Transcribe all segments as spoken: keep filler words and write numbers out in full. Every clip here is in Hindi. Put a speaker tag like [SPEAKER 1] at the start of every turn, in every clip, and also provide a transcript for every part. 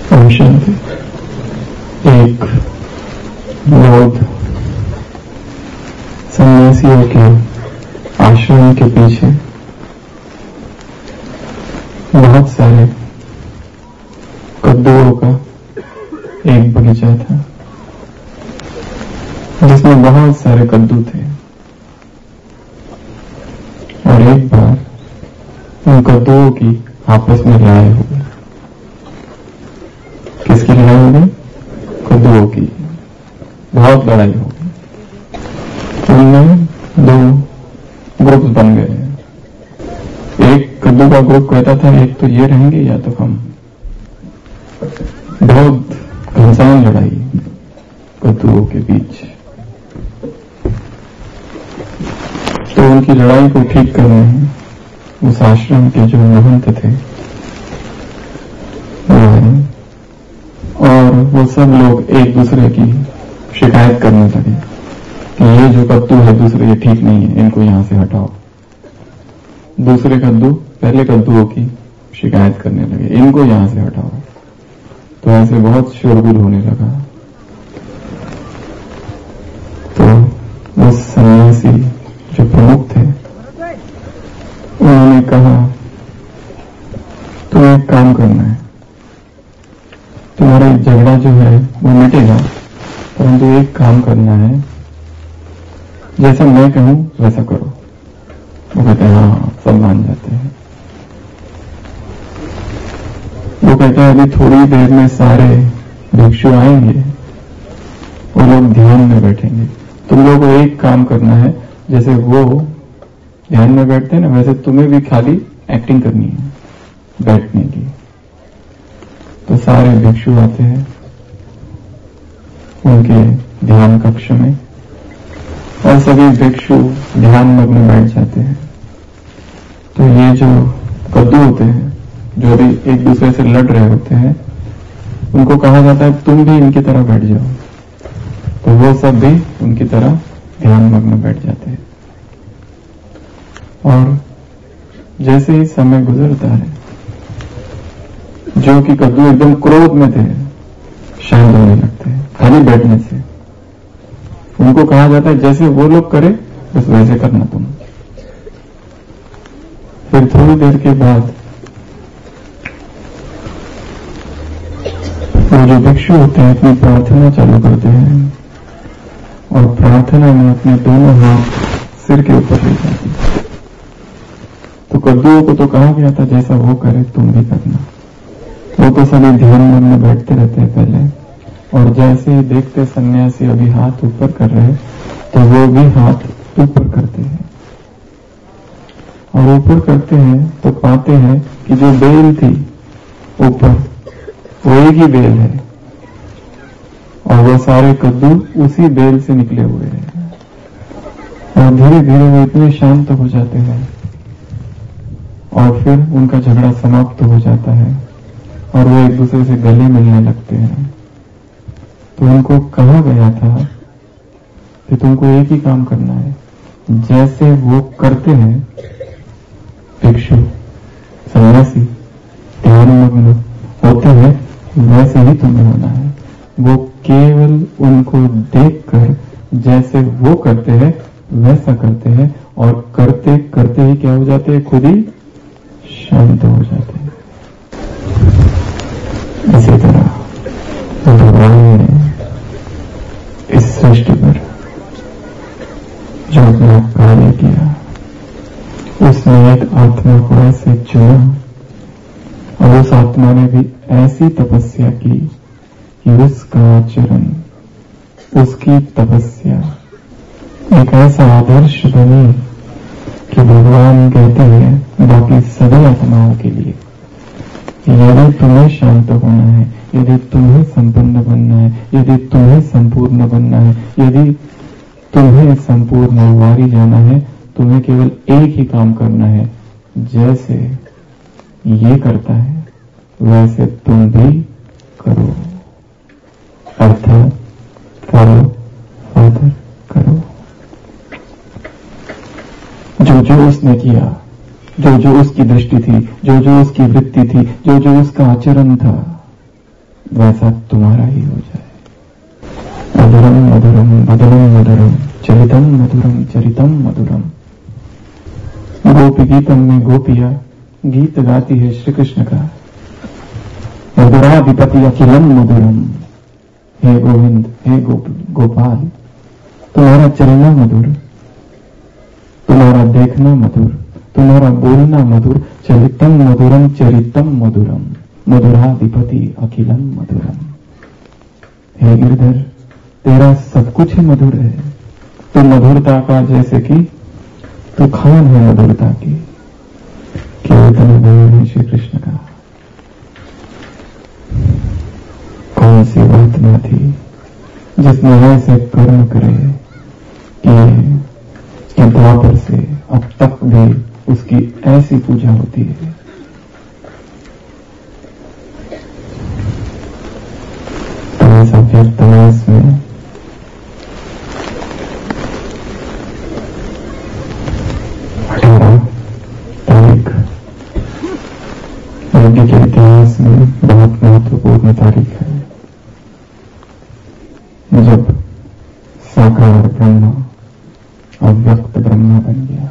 [SPEAKER 1] ओम शांति। एक बौद्ध सन्यासियों के आश्रम के पीछे बहुत सारे कद्दुओं का एक बगीचा था, जिसमें बहुत सारे कद्दू थे। और एक बार उन कद्दुओं की आपस में लड़ाई हो गई। किसकी लड़ाई हो गई? कद्दुओं की। बहुत लड़ाई हो गई। उनमें दो ग्रुप बन गए। एक कद्दू का ग्रुप कहता था एक तो ये रहेंगे या तो हम। बहुत घमासान लड़ाई कद्दुओं के बीच। तो उनकी लड़ाई को ठीक करने उस आश्रम के जो महंत थे वो है, और वो सब लोग एक दूसरे की शिकायत करने लगे कि ये जो कद्दू है दूसरे ये ठीक नहीं है, इनको यहां से हटाओ। दूसरे कद्दू पहले कद्दुओं की शिकायत करने लगे, इनको यहां से हटाओ। तो ऐसे बहुत शोरगुल होने लगा। तो वो सन्यासी जो प्रमुख थे उन्होंने कहा तुम्हें एक काम करना है, तुम्हारा झगड़ा जो है वो मिटेगा, परंतु एक काम करना है, जैसा मैं कहूं वैसा करो। वो कहते हैं हाँ, सब मान जाते हैं। वो कहते हैं अभी थोड़ी देर में सारे भिक्षु आएंगे, वो लोग ध्यान में बैठेंगे। तुम लोगों को एक काम करना है, जैसे वो ध्यान में बैठते हैं ना, वैसे तुम्हें भी खाली एक्टिंग करनी है बैठने की। तो सारे भिक्षु आते हैं उनके ध्यान कक्ष में, और सभी भिक्षु ध्यान मग्न बैठ जाते हैं। तो ये जो कद्दू होते हैं जो अभी एक दूसरे से लड़ रहे होते हैं, उनको कहा जाता है तुम भी इनकी तरह बैठ जाओ। तो वो सब भी उनकी तरह ध्यान मग्न बैठ जाते हैं। और जैसे ही समय गुजरता है, जो कि कद्दू एकदम क्रोध में थे शांत होने लगते हैं खाली बैठने से। उनको कहा जाता है जैसे वो लोग करे बस वैसे करना तुम। फिर थोड़ी देर के बाद वो जो भिक्षु होते हैं अपनी प्रार्थना चालू करते हैं, और प्रार्थना में अपने दोनों हाथ सिर के ऊपर ले जाते हैं। तो कद्दुओं को तो कहा गया था जैसा वो करे तुम भी करना। वो तो सभी ध्यान मन में बैठते रहते हैं पहले, और जैसे ही देखते सन्यासी अभी हाथ ऊपर कर रहे तो वो भी हाथ ऊपर करते हैं। और ऊपर करते हैं तो पाते हैं कि जो बेल थी ऊपर वो एक ही बेल है, और वो सारे कद्दू उसी बेल से निकले हुए हैं। और धीरे धीरे वो इतने शांत हो जाते हैं, और फिर उनका झगड़ा समाप्त हो जाता है, और वो एक दूसरे से गले मिलने लगते हैं। तो उनको कहा गया था कि तुमको एक ही काम करना है, जैसे वो करते हैं भिक्षु सन्यासी ध्यान मग्न होते हैं वैसे ही तुम्हें होना है। वो केवल उनको देखकर जैसे वो करते हैं वैसा करते हैं, और करते करते ही क्या हो जाते हैं, खुद ही शांत हो जाते हैं। इसी तरह भगवान ने इस सृष्टि पर जो अपना कार्य किया, उसने एक आत्मा को ऐसे चुना, और उस आत्मा ने भी ऐसी तपस्या की कि उसका आचरण, उसकी तपस्या एक ऐसा आदर्श बनी कि भगवान कहते हैं बाकी सभी आत्माओं के लिए, यदि तुम्हें शांत होना है, यदि तुम्हें संपन्न बनना है, यदि तुम्हें संपूर्ण बनना है, यदि तुम्हें संपूर्ण वारी जाना है, तुम्हें केवल एक ही काम करना है, जैसे ये करता है वैसे तुम भी करो। अर्थात करो फादर करो। जो जो उसने किया, जो जो उसकी दृष्टि थी, जो जो उसकी वृत्ति थी, जो जो उसका आचरण था, वैसा तुम्हारा ही हो जाए। मधुरम मधुरम मधुरम मधुरम चरितम मधुरम चरितम मधुरम। गोपी गीतम में गोपिया गीत गाती है श्री कृष्ण का। मधुराधिपति अखिलम मधुरम। हे गोविंद, हे गोप गोपाल, तुम्हारा चलना मधुर, तुम्हारा देखना मधुर, तुम्हारा बोलना मधुर। चरितम मधुरम चरितम मधुरम मधुराधिपति अखिलम मधुरम। हे गिरधर, तेरा सब कुछ ही मधुर है। तू मधुरता का जैसे कि तू खान है मधुरता की। कीर्तन है श्री कृष्ण का। कौन सी बात न थी जिसने ऐसे कर्म करे कि कि द्वापर से अब तक भी उसकी ऐसी पूजा होती है। तो ऐसा व्यक्तमास में अठारह तारीख यज्ञ के इतिहास में बहुत महत्वपूर्ण तारीख है, जब साकार ब्रह्मा अव्यक्त ब्रह्मा बन गया।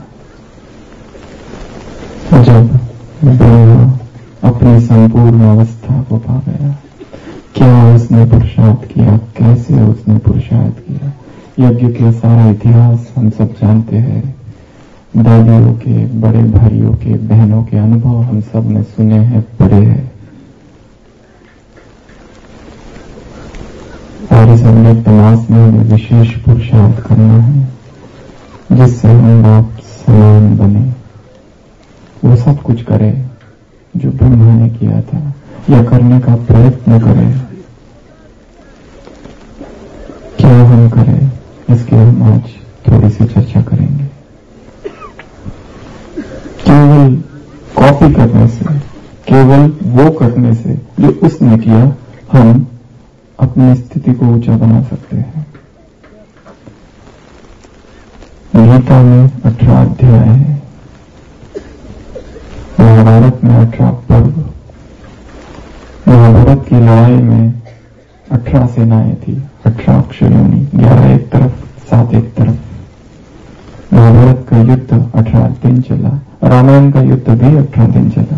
[SPEAKER 1] जब ब्रह्मा अपनी संपूर्ण अवस्था को पा गया, क्या उसने पुरुषार्थ किया, कैसे उसने पुरुषार्थ किया, यज्ञ के सारा इतिहास हम सब जानते हैं। दादियों के, बड़े भाइयों के, बहनों के अनुभव हम सब ने सुने हैं, पढ़े हैं। और इस अव्यक्त मास में विशेष पुरुषार्थ करना है जिससे हम बाप समान बने। वो सब कुछ करे जो ब्रह्मा ने किया था या करने का प्रयत्न करे। क्या हम करें, इसकी हम आज थोड़ी सी चर्चा करेंगे। केवल कॉपी करने से, केवल वो करने से जो उसने किया, हम अपनी स्थिति को ऊंचा बना सकते हैं। गीता में अठारह अध्याय है, महाभारत में अठारह पर्व। महाभारत की लड़ाई में अठारह सेनाएं थी, अठारह अक्षयोनी, ग्यारह एक तरफ, सात एक तरफ। महाभारत का युद्ध अठारह दिन चला, रामायण का युद्ध भी अठारह दिन चला।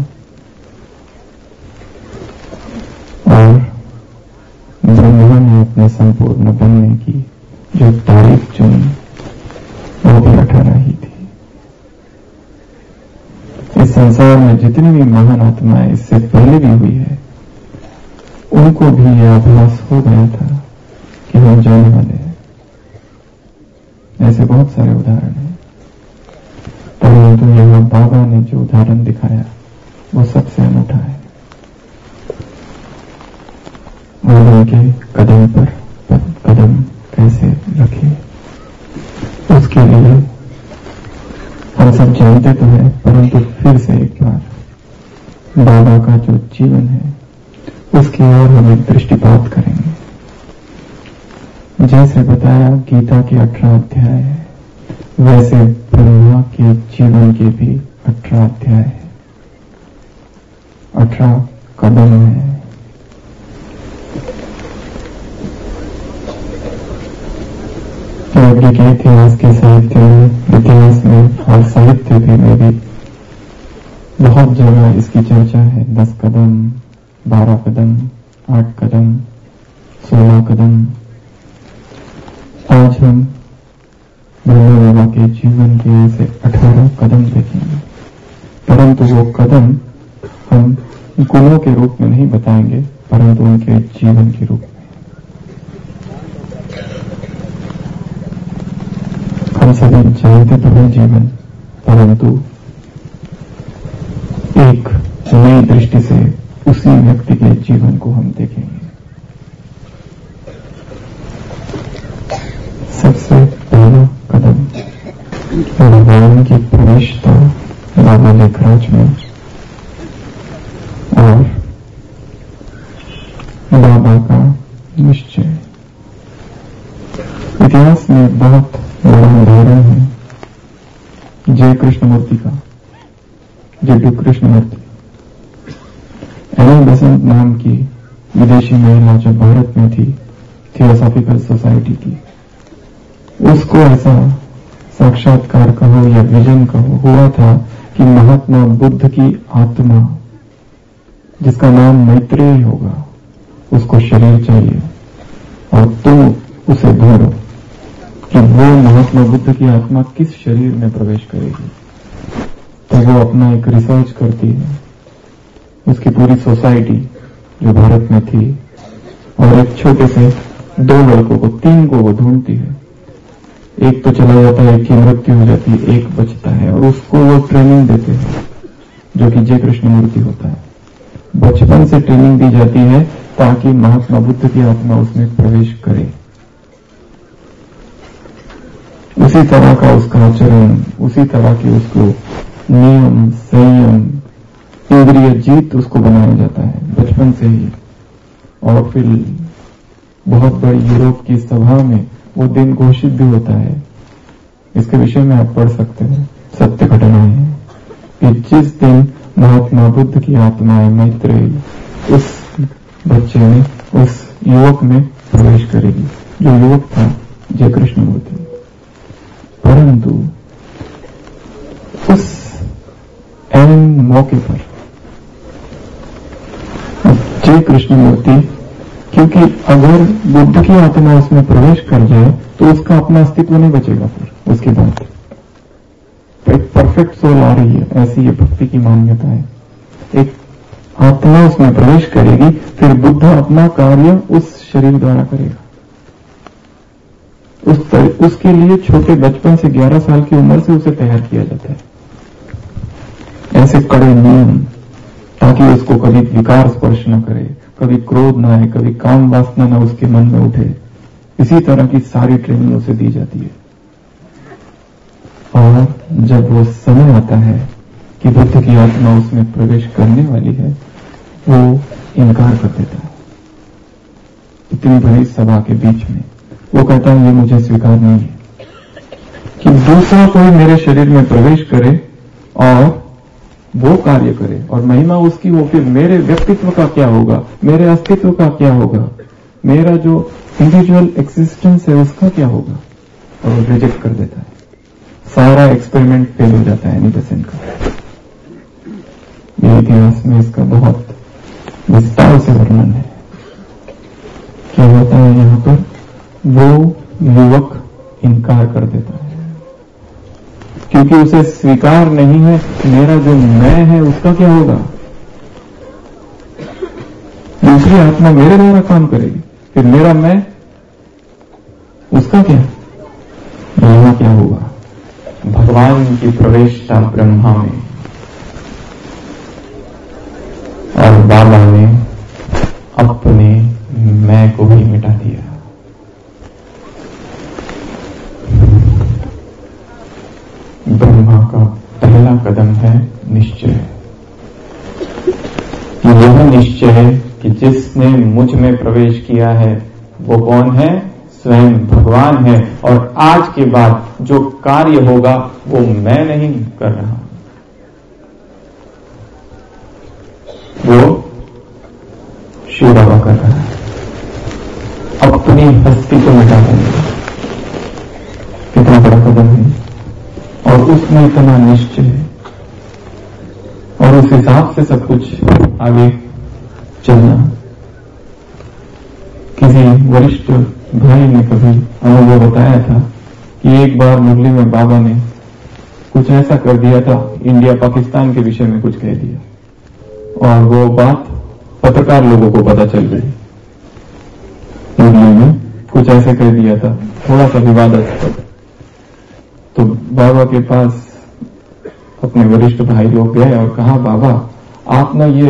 [SPEAKER 1] और ब्रह्मा ने अपने संपूर्ण बनने की जो तारीख चुनी वो भी अठारह ही थी। इस संसार में जितनी भी महान आत्माएं इससे पहले भी हुई है, उनको भी यह आभास हो गया था कि हम जाने वाले हैं। ऐसे बहुत सारे उदाहरण हैं, परंतु यहां बाबा ने जो उदाहरण दिखाया वो सबसे अनूठा है। वो उनके कदम पर, पर कदम कैसे रखे, उसके लिए हम सब जानते तो हैं, परंतु फिर से एक बार बाबा का जो जीवन है उसकी ओर हम एक दृष्टिपात करेंगे। जैसे बताया गीता के अठारह अध्याय है, वैसे ब्रह्मा के जीवन के भी अठारह अध्याय है, अठारह कदम है। यज्ञ के इतिहास के साहित्य में, इतिहास में और साहित्य भी में भी बहुत जगह इसकी चर्चा है। दस कदम, बारह कदम, आठ कदम, सोलह कदम। आज हम ब्रह्मा बाबा के जीवन के ऐसे अठारह कदम देखेंगे, परंतु वो कदम हम गुणों के रूप में नहीं बताएंगे, परंतु उनके जीवन के रूप में। हम सभी जानते तो है जीवन, परंतु एक नई दृष्टि से उसी व्यक्ति के जीवन को हम देखेंगे। सबसे पहला कदम भगवान की प्रवेशता बाबा लेखराज में और बाबा का निश्चय। इतिहास में बहुत बड़ा उदाहरण है जय कृष्णमूर्ति का, जय कृष्णमूर्ति। एनी बसंत नाम की विदेशी महिला जो भारत में थी, थियोसॉफिकल सोसाइटी की, उसको ऐसा साक्षात्कार कहो या विजन कहो हुआ था कि महात्मा बुद्ध की आत्मा, जिसका नाम मैत्रेयी होगा, उसको शरीर चाहिए और तुम उसे ढूंढो कि वो महात्मा बुद्ध की आत्मा किस शरीर में प्रवेश करेगी। तो वो अपना एक रिसर्च करती है, उसकी पूरी सोसाइटी जो भारत में थी, और एक छोटे से दो लड़कों को, तीन को वो ढूंढती है। एक तो चला जाता है, एक की मृत्यु हो जाती है, एक बचता है और उसको वो ट्रेनिंग देते हैं जो कि जय कृष्ण मूर्ति होता है। बचपन से ट्रेनिंग दी जाती है ताकि महात्मा बुद्ध की आत्मा उसमें प्रवेश करे। उसी तरह का उसका आचरण, उसी तरह की उसको नियम, संयम, इंद्रिय जीत उसको बनाया जाता है बचपन से ही। और फिर बहुत बड़ी यूरोप की सभा में वो दिन घोषित भी होता है। इसके विषय में आप पढ़ सकते हैं, सत्य घटनाएं हैं कि जिस दिन महात्मा बुद्ध की आत्माएं मैत्रेयी उस बच्चे में, उस युवक में प्रवेश करेगी, जो युवक था जय कृष्ण मूर्ति। परंतु उस एन मौके पर जय कृष्ण मूर्ति, क्योंकि अगर बुद्ध की आत्मा उसमें प्रवेश कर जाए तो उसका अपना अस्तित्व नहीं बचेगा। फिर उसके बाद एक परफेक्ट सोल आ रही है, ऐसी ये भक्ति की मान्यता है। एक आत्मा उसमें प्रवेश करेगी, फिर बुद्ध अपना कार्य उस शरीर द्वारा करेगा। उस तर, उसके लिए छोटे बचपन से ग्यारह साल की उम्र से उसे तैयार किया जाता है। ऐसे कड़े नियम, ताकि उसको कभी विकार स्पर्श न करे, कभी क्रोध ना आए, कभी काम वासना न उसके मन में उठे। इसी तरह की सारी ट्रेनिंग उसे दी जाती है। और जब वो समय आता है कि बुद्ध की आत्मा उसमें प्रवेश करने वाली है, वो इनकार कर देता है। इतनी बड़ी सभा के बीच में वो कहता है, ये मुझे स्वीकार नहीं है कि दूसरा कोई मेरे शरीर में प्रवेश करे और वो कार्य करे और महिमा उसकी हो। फिर मेरे व्यक्तित्व का क्या होगा, मेरे अस्तित्व का क्या होगा, मेरा जो इंडिविजुअल एक्सिस्टेंस है उसका क्या होगा। और वो रिजेक्ट कर देता है। सारा एक्सपेरिमेंट फेल हो जाता है एनीबेसेंट का। ये इतिहास में इसका बहुत विस्तार से वर्णन है। क्या होता है यहां पर, वो युवक इनकार कर देता है क्योंकि उसे स्वीकार नहीं है मेरा जो मैं है उसका क्या होगा। दूसरी आत्मा मेरे द्वारा काम करेगी, फिर मेरा मैं, उसका क्या, यहां क्या होगा। भगवान की प्रवेशता ब्रह्मा में, और बाबा ने अपने मैं को ही मिटा दिया। ब्रह्मा का पहला कदम है निश्चय। यह निश्चय है कि जिसने मुझ में प्रवेश किया है वो कौन है, स्वयं भगवान है। और आज के बाद जो कार्य होगा वो मैं नहीं कर रहा, वो शिव बाबा कर रहा है। अपनी हस्ती को मिटा देंगे, कितना बड़ा कदम है। और उसमें इतना निश्चय है और उस हिसाब से सब कुछ आगे चलना। किसी वरिष्ठ भाई ने कभी अनुभव बताया था कि एक बार मुरली में बाबा ने कुछ ऐसा कर दिया था, इंडिया पाकिस्तान के विषय में कुछ कह दिया और वो बात पत्रकार लोगों को पता चल गई। मुरली में कुछ ऐसे कह दिया था, थोड़ा सा विवादास्पद। तो बाबा के पास अपने वरिष्ठ भाई लोग गए और कहा, बाबा आप ना ये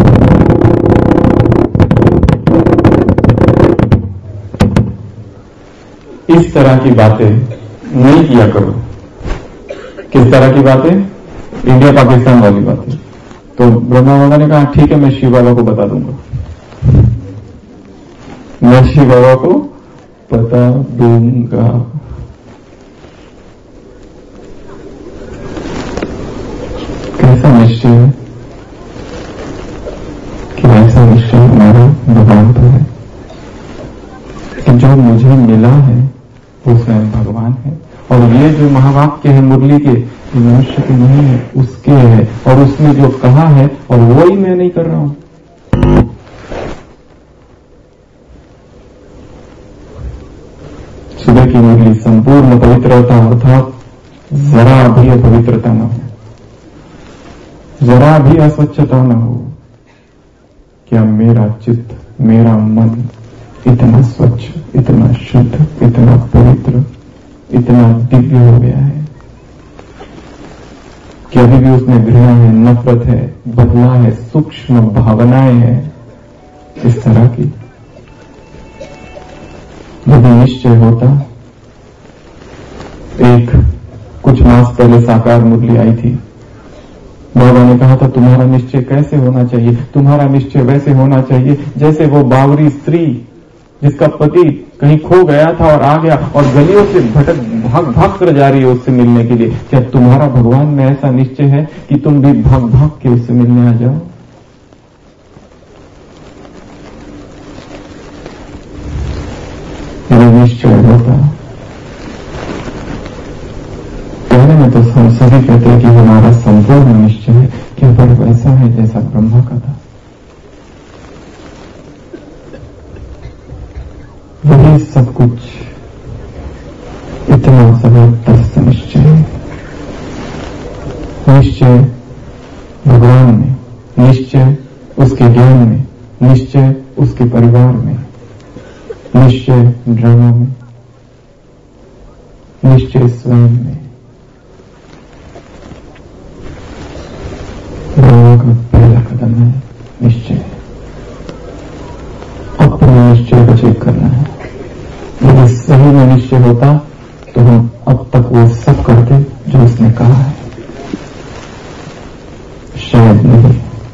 [SPEAKER 1] इस तरह की बातें नहीं किया करो। किस तरह की बातें, इंडिया पाकिस्तान वाली बातें। तो ब्रह्मा बाबा ने कहा, ठीक है मैं शिव बाबा को बता दूंगा, मैं शिव बाबा को बता दूंगा। कैसा निश्चय है कि ऐसा निश्चय हमारा भगवान तो है कि जो मुझे मिला है वो स्वयं भगवान है। और ये जो महावाक्य है मुरली के, मनुष्य के नहीं है, उसके है। और उसने जो कहा है और वो ही मैं नहीं कर रहा हूं। सुबह की मुरली संपूर्ण पवित्रता अर्थात जरा भी अपवित्रता न हो, जरा भी अस्वच्छता न हो। क्या मेरा चित्त, मेरा मन इतना स्वच्छ, इतना शुद्ध, इतना पवित्र, इतना दिव्य हो गया है कि अभी भी उसमें घृणा है, नफरत है, बदला है, सूक्ष्म भावनाएं हैं इस तरह की। यदि निश्चय होता, एक कुछ मास पहले साकार मुरली आई थी, बाबा ने कहा था तुम्हारा निश्चय कैसे होना चाहिए, तुम्हारा निश्चय वैसे होना चाहिए जैसे वो बावरी स्त्री जिसका पति कहीं खो गया था और आ गया और गलियों से भटक भाग भाग कर जा रही है उससे मिलने के लिए। क्या तुम्हारा भगवान में ऐसा निश्चय है कि तुम भी भाग भाग के उससे मिलने आ जाओ? यदि निश्चय होता, कहने में तो हम सभी कहते हैं कि हमारा संपूर्ण निश्चय है कि पर वैसा है जैसा ब्रह्मा का था। वही सब कुछ इतना जबरदस्त निश्चय है। निश्चय भगवान में, निश्चय उसके ज्ञान में, निश्चय उसके परिवार में, निश्चय ड्रामा में, निश्चय स्वयं में। ब्रह्मा का पहला कदम है निश्चय। अपने निश्चय को चेक करना है। यदि सही में निश्चय होता तो हम अब तक वो सब करते जो उसने कहा है। शायद नहीं,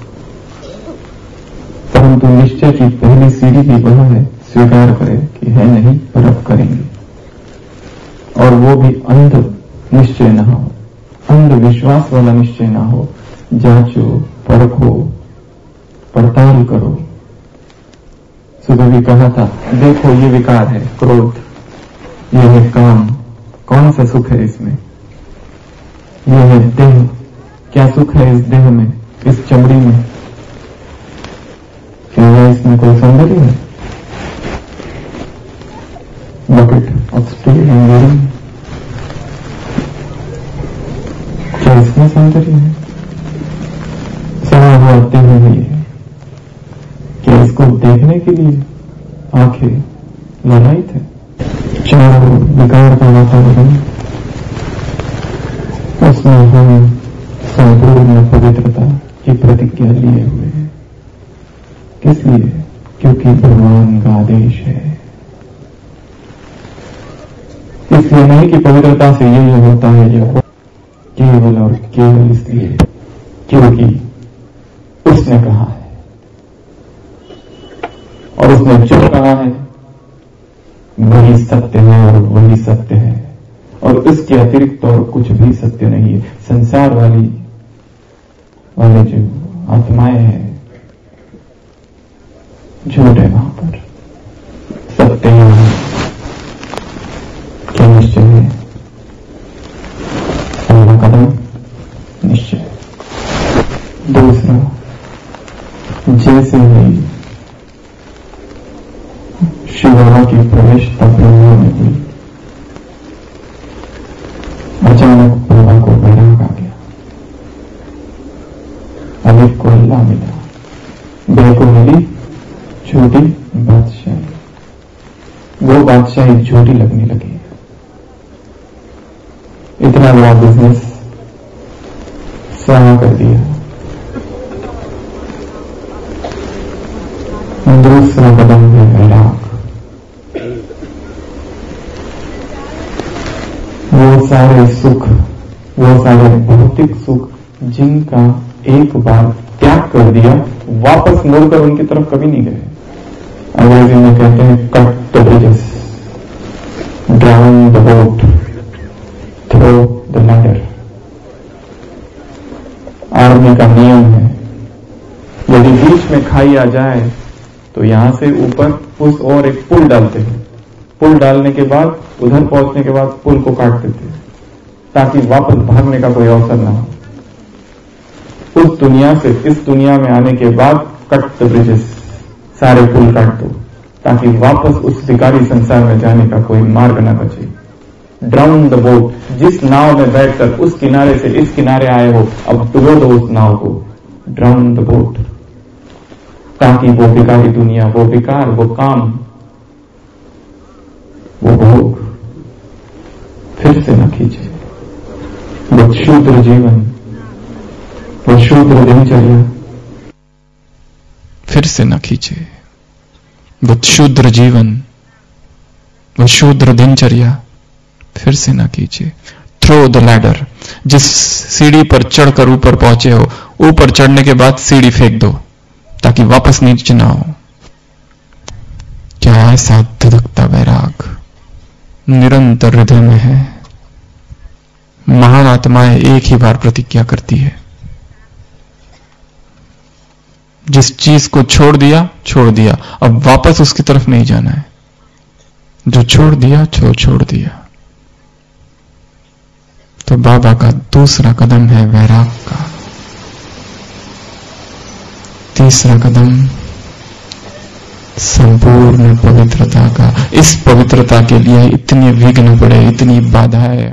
[SPEAKER 1] परंतु निश्चय की पहली सीढ़ी भी वह है, स्वीकार करें कि है नहीं पर अब करेंगे। और वो भी अंध निश्चय ना हो, अंधविश्वास वाला निश्चय ना हो। जांचो, परखो, पड़ताल करो। सुबह भी कहा था, देखो ये विकार है, क्रोध, ये है काम, कौन सा सुख है इसमें? ये है देह, क्या सुख है इस देह में, इस चमड़ी में? क्या इसमें कोई सौंदर्य है? Bucket of steel and wearing, क्या इसमें सौंदर्य है? सड़ा हुआ देह है ये, क्या इसको देखने के लिए आंखें ललायित है? चारों विकार का वातावरण, उसमें हम संपूर्ण पवित्रता की प्रतिज्ञा लिए हुए हैं। किस लिए? क्योंकि भगवान का आदेश है। इसलिए नहीं कि पवित्रता से ये होता है, ये केवल और केवल इसलिए क्योंकि उसने कहा है। और उसने जो कहा है वही सत्य है और वही सत्य है, और इसके अतिरिक्त और कुछ भी सत्य नहीं है। संसार वाली वाले जो आत्माएं हैं, झूठ है वहां पर, सत्य है। क्या निश्चय है? पहला कदम निश्चय। दूसरा, जैसे ही शिवा की प्रवेशता ब्रह्मा में हुई, अचानक ब्रह्मा को वैराग आ गया। अलिफ को अल्लाह मिला, बे को मिली छोटी बादशाही। वो बादशाही झूठी लगने लगी। इतना बड़ा बिजनेस स्वाहा कर दिया। दूसरा कदम है वैराग। वो सारे सुख, वो सारे भौतिक सुख जिनका एक बार त्याग कर दिया, वापस मुड़कर उनकी तरफ कभी नहीं गए। अंग्रेजी में कहते हैं cut the bridges, drown the boat, throw the ladder. Army का नियम है, यदि बीच में खाई आ जाए तो यहां से ऊपर उस और एक पुल डालते हैं। पुल डालने के बाद उधर पहुंचने के बाद पुल को काट देते हैं ताकि वापस भागने का कोई अवसर ना हो। उस दुनिया से इस दुनिया में आने के बाद कट द ब्रिजेस, सारे पुल काट दो ताकि वापस उस विकारी संसार में जाने का कोई मार्ग ना बचे। ड्राउन द बोट, जिस नाव में बैठकर उस किनारे से इस किनारे आए हो, अब डुबो दो उस नाव को। ड्राउन द बोट, ताकि वो विकारी दुनिया, वो विकार, वो काम, वो भोग फिर से न खींचे। वो शूद्र जीवन, वो शूद्र दिनचर्या फिर से न खींचे। वो शूद्र जीवन, वो शूद्र दिनचर्या फिर से न खींचे। थ्रो द लैडर, जिस सीढ़ी पर चढ़कर ऊपर पहुंचे हो, ऊपर चढ़ने के बाद सीढ़ी फेंक दो ताकि वापस नीचे ना हो। क्या ऐसा धधकता वैराग निरंतर हृदय में है। महान आत्माएं एक ही बार प्रतिज्ञा करती है, जिस चीज को छोड़ दिया छोड़ दिया, अब वापस उसकी तरफ नहीं जाना है। जो छोड़ दिया छोड़ छोड़ दिया। तो बाबा का दूसरा कदम है वैराग का। तीसरा कदम संपूर्ण पवित्रता का। इस पवित्रता के लिए इतने विघ्न पड़े, इतनी बाधाएं आई,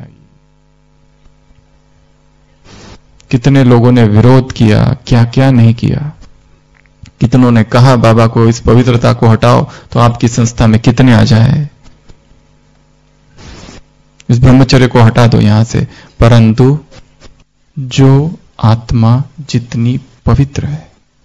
[SPEAKER 1] कितने लोगों ने विरोध किया, क्या क्या नहीं किया। कितनों ने कहा बाबा को इस पवित्रता को हटाओ तो आपकी संस्था में कितने आ जाए, इस ब्रह्मचर्य को हटा दो यहां से। परंतु जो आत्मा जितनी पवित्र है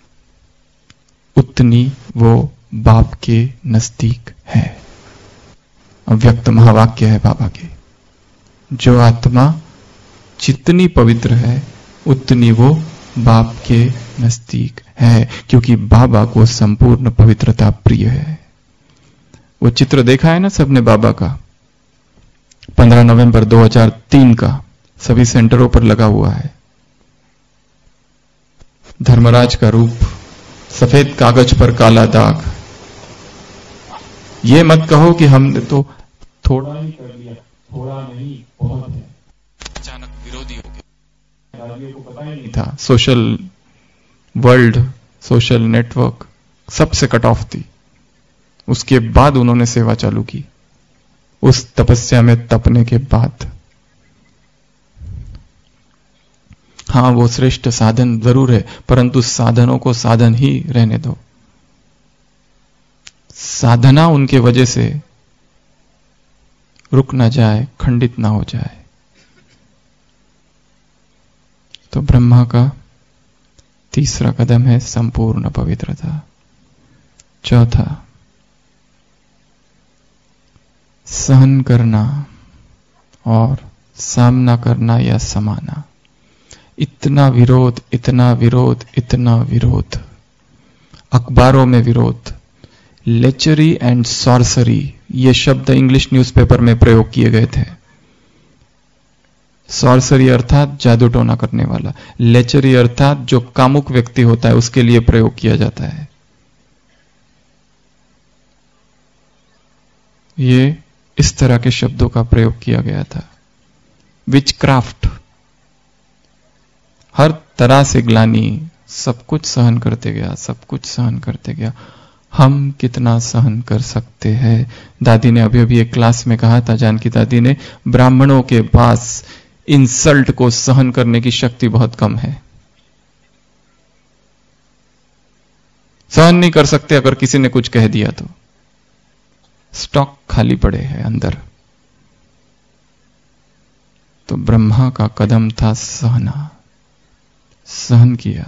[SPEAKER 1] उतनी वो बाप के नजदीक है। अव्यक्त महावाक्य है बाबा के। जो आत्मा जितनी पवित्र है उतनी वो बाप के नजदीक है, क्योंकि बाबा को संपूर्ण पवित्रता प्रिय है। वो चित्र देखा है ना सबने बाबा का, पंद्रह नवंबर दो हज़ार तीन का, सभी सेंटरों पर लगा हुआ है। धर्मराज का रूप, सफेद कागज पर काला दाग। ये मत कहो कि हमने तो थोड़ा ही कर लिया, थोड़ा नहीं बहुत है। अचानक विरोधी हो गए, को पता ही नहीं था। सोशल वर्ल्ड, सोशल नेटवर्क सबसे कट ऑफ थी। उसके बाद उन्होंने सेवा चालू की, उस तपस्या में तपने के बाद। हां, वो श्रेष्ठ साधन जरूर है, परंतु साधनों को साधन ही रहने दो। साधना उनके वजह से रुक ना जाए, खंडित ना हो जाए। तो ब्रह्मा का तीसरा कदम है संपूर्ण पवित्रता। चौथा, सहन करना और सामना करना या समाना। इतना विरोध, इतना विरोध, इतना विरोध, अखबारों में विरोध। लेचरी एंड सॉर्सरी, ये शब्द इंग्लिश न्यूज़पेपर में प्रयोग किए गए थे। सॉर्सरी अर्थात जादू टोना करने वाला, लेचरी अर्थात जो कामुक व्यक्ति होता है उसके लिए प्रयोग किया जाता है। ये इस तरह के शब्दों का प्रयोग किया गया था। विचक्राफ्ट, हर तरह से ग्लानि, सब कुछ सहन करते गया, सब कुछ सहन करते गया। हम कितना सहन कर सकते हैं? दादी ने अभी अभी एक क्लास में कहा था, जानकी दादी ने, ब्राह्मणों के पास इंसल्ट को सहन करने की शक्ति बहुत कम है। सहन नहीं कर सकते अगर किसी ने कुछ कह दिया तो। स्टॉक खाली पड़े हैं अंदर। तो ब्रह्मा का कदम था सहना, सहन किया।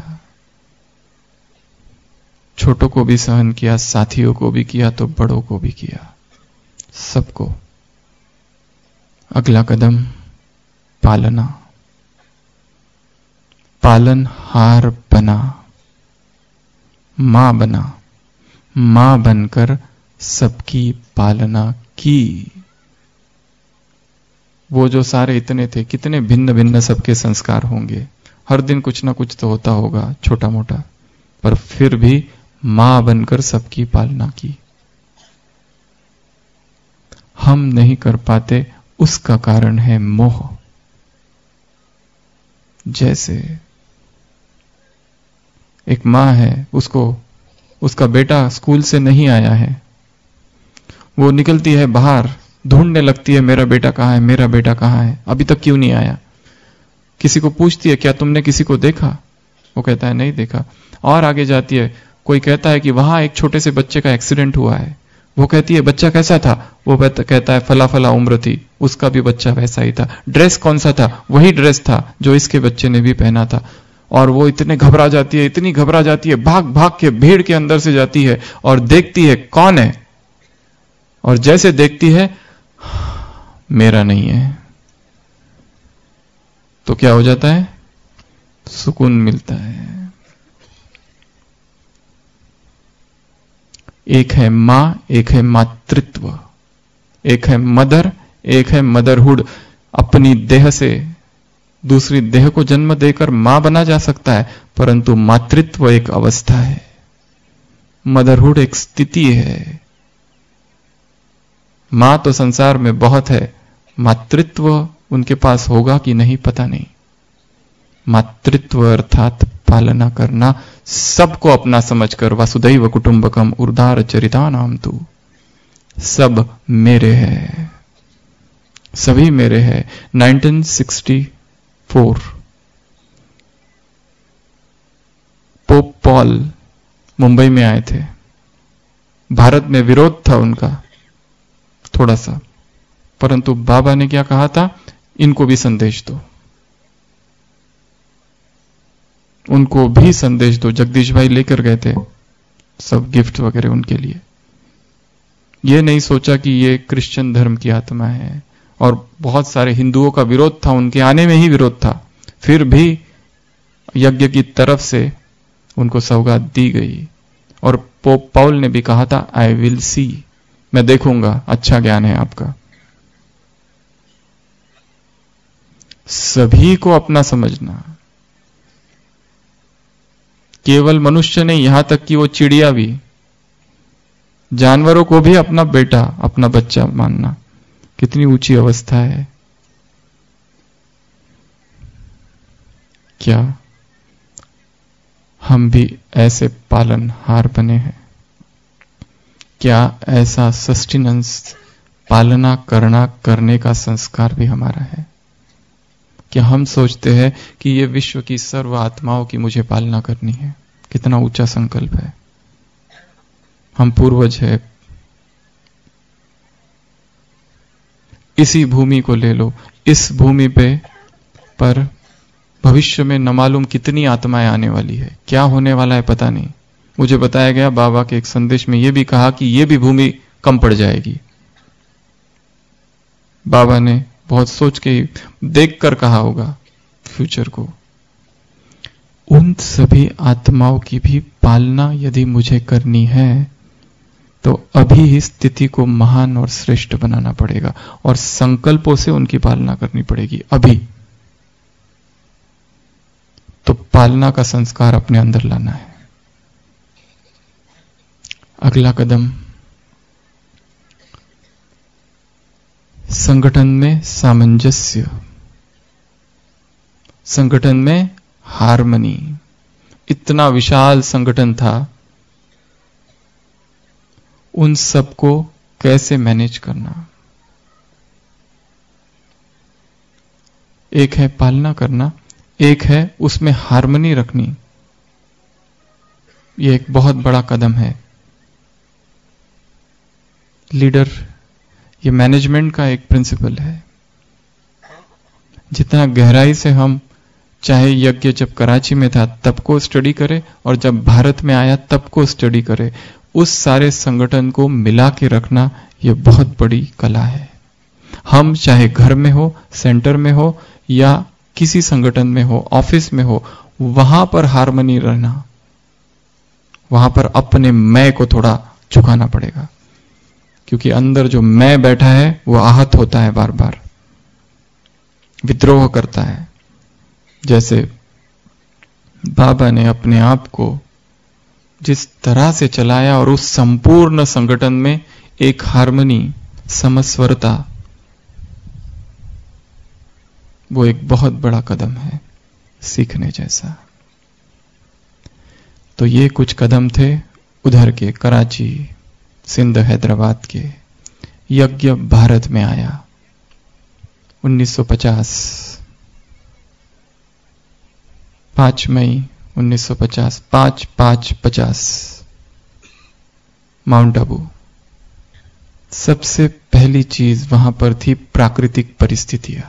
[SPEAKER 1] छोटों को भी सहन किया, साथियों को भी किया, तो बड़ों को भी किया, सबको। अगला कदम पालना, पालनहार बना, मां बना, मां बनकर सबकी पालना की। वो जो सारे इतने थे, कितने भिन्न भिन्न सबके संस्कार होंगे, हर दिन कुछ ना कुछ तो होता होगा छोटा मोटा, पर फिर भी मां बनकर सबकी पालना की। हम नहीं कर पाते, उसका कारण है मोह। जैसे एक मां है, उसको उसका बेटा स्कूल से नहीं आया है, वो निकलती है बाहर, ढूंढने लगती है मेरा बेटा कहां है, मेरा बेटा कहां है, अभी तक क्यों नहीं आया। किसी को पूछती है क्या तुमने किसी को देखा, वो कहता है नहीं देखा। और आगे जाती है, कोई कहता है कि वहां एक छोटे से बच्चे का एक्सीडेंट हुआ है, वो कहती है बच्चा कैसा था, वो कहता है फला फला उम्र थी, उसका भी बच्चा वैसा ही था। ड्रेस कौन सा था, वही ड्रेस था जो इसके बच्चे ने भी पहना था। और वो इतने घबरा जाती है, इतनी घबरा जाती है, भाग भाग के भीड़ के अंदर से जाती है और देखती है कौन है, और जैसे देखती है मेरा नहीं है, तो क्या हो जाता है, सुकून मिलता है। एक है मां, एक है मातृत्व, एक है मदर, एक है मदरहुड। अपनी देह से दूसरी देह को जन्म देकर मां बना जा सकता है, परंतु मातृत्व एक अवस्था है, मदरहुड एक स्थिति है। मां तो संसार में बहुत है, मातृत्व उनके पास होगा कि नहीं पता नहीं। मातृत्व अर्थात पालना करना, सबको अपना समझकर, वासुदैव कुटुंबकम उर्धार चरिता नाम तू, सब मेरे है, सभी मेरे है। Nineteen sixty four Pope Paul Mumbai में आए थे। भारत में विरोध था उनका थोड़ा सा, परंतु बाबा ने क्या कहा था, इनको भी संदेश दो, उनको भी संदेश दो। जगदीश भाई लेकर गए थे सब गिफ्ट वगैरह उनके लिए। ये नहीं सोचा कि ये क्रिश्चियन धर्म की आत्मा है, और बहुत सारे हिंदुओं का विरोध था, उनके आने में ही विरोध था, फिर भी यज्ञ की तरफ से उनको सौगात दी गई। और पोप पॉल ने भी कहा था आई विल सी, मैं देखूंगा, अच्छा ज्ञान है आपका। सभी को अपना समझना, केवल मनुष्य नहीं, यहां तक कि वो चिड़िया भी, जानवरों को भी अपना बेटा, अपना बच्चा मानना, कितनी ऊंची अवस्था है। क्या हम भी ऐसे पालनहार बने हैं? क्या ऐसा सस्टेनेंस, पालना करना, करने का संस्कार भी हमारा है? क्या हम सोचते हैं कि ये विश्व की सर्व आत्माओं की मुझे पालना करनी है? कितना ऊंचा संकल्प है। हम पूर्वज है। इसी भूमि को ले लो, इस भूमि पे पर भविष्य में न मालूम कितनी आत्माएं आने वाली है, क्या होने वाला है पता नहीं। मुझे बताया गया, बाबा के एक संदेश में यह भी कहा कि यह भी भूमि कम पड़ जाएगी। बाबा ने बहुत सोच के देखकर कहा होगा फ्यूचर को। उन सभी आत्माओं की भी पालना यदि मुझे करनी है तो अभी ही स्थिति को महान और श्रेष्ठ बनाना पड़ेगा, और संकल्पों से उनकी पालना करनी पड़ेगी अभी। तो पालना का संस्कार अपने अंदर लाना है। अगला कदम, संगठन में सामंजस्य, संगठन में हार्मनी। इतना विशाल संगठन था, उन सबको कैसे मैनेज करना। एक है पालना करना, एक है उसमें हार्मनी रखनी। यह एक बहुत बड़ा कदम है। लीडर, ये मैनेजमेंट का एक प्रिंसिपल है। जितना गहराई से हम, चाहे यज्ञ जब कराची में था तब को स्टडी करे और जब भारत में आया तब को स्टडी करे, उस सारे संगठन को मिला के रखना यह बहुत बड़ी कला है। हम चाहे घर में हो, सेंटर में हो या किसी संगठन में हो, ऑफिस में हो, वहां पर हार्मनी रहना, वहां पर अपने मैं को थोड़ा झुकाना पड़ेगा, क्योंकि अंदर जो मैं बैठा है वो आहत होता है, बार बार विद्रोह करता है। जैसे बाबा ने अपने आप को जिस तरह से चलाया और उस संपूर्ण संगठन में एक हार्मनी, समस्वरता, वो एक बहुत बड़ा कदम है सीखने जैसा। तो ये कुछ कदम थे उधर के कराची, सिंध, हैदराबाद के। यज्ञ भारत में आया उन्नीस सौ पचास, पांच मई उन्नीस सौ पचास, पांच पांच पचास, माउंट आबू। सबसे पहली चीज वहां पर थी प्राकृतिक परिस्थितियां।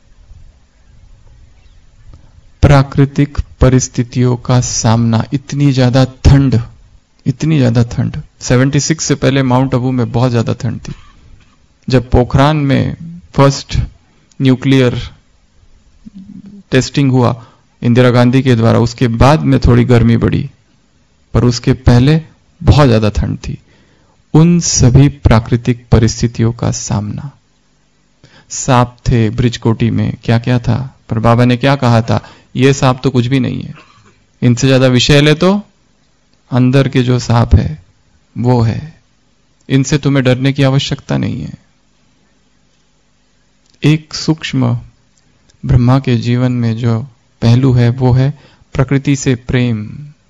[SPEAKER 1] प्राकृतिक परिस्थितियों का सामना, इतनी ज्यादा ठंड, इतनी ज्यादा ठंड। छिहत्तर से पहले माउंट आबू में बहुत ज्यादा ठंड थी। जब पोखरान में फर्स्ट न्यूक्लियर टेस्टिंग हुआ इंदिरा गांधी के द्वारा, उसके बाद में थोड़ी गर्मी बढ़ी, पर उसके पहले बहुत ज्यादा ठंड थी। उन सभी प्राकृतिक परिस्थितियों का सामना। सांप थे ब्रिजकोटी में, क्या क्या था, पर बाबा ने क्या कहा था, ये सांप तो कुछ भी नहीं है, इनसे ज्यादा विषैले तो अंदर के जो सांप है वो है, इनसे तुम्हें डरने की आवश्यकता नहीं है। एक सूक्ष्म ब्रह्मा के जीवन में जो पहलू है वो है प्रकृति से प्रेम।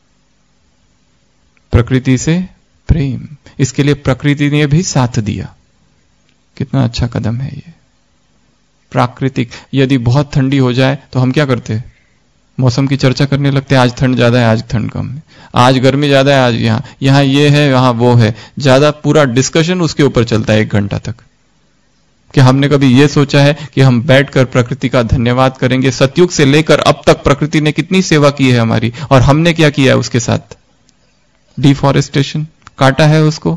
[SPEAKER 1] प्रकृति से प्रेम, इसके लिए प्रकृति ने भी साथ दिया। कितना अच्छा कदम है ये। प्राकृतिक, यदि बहुत ठंडी हो जाए तो हम क्या करते, मौसम की चर्चा करने लगते हैं, आज ठंड ज्यादा है, आज ठंड कम है, आज गर्मी ज्यादा है, आज यहां यहां ये है, यहां वो है, ज्यादा पूरा डिस्कशन उसके ऊपर चलता है एक घंटा तक। कि हमने कभी यह सोचा है कि हम बैठकर प्रकृति का धन्यवाद करेंगे। सतयुग से लेकर अब तक प्रकृति ने कितनी सेवा की है हमारी, और हमने क्या किया है उसके साथ? डिफॉरेस्टेशन, काटा है उसको,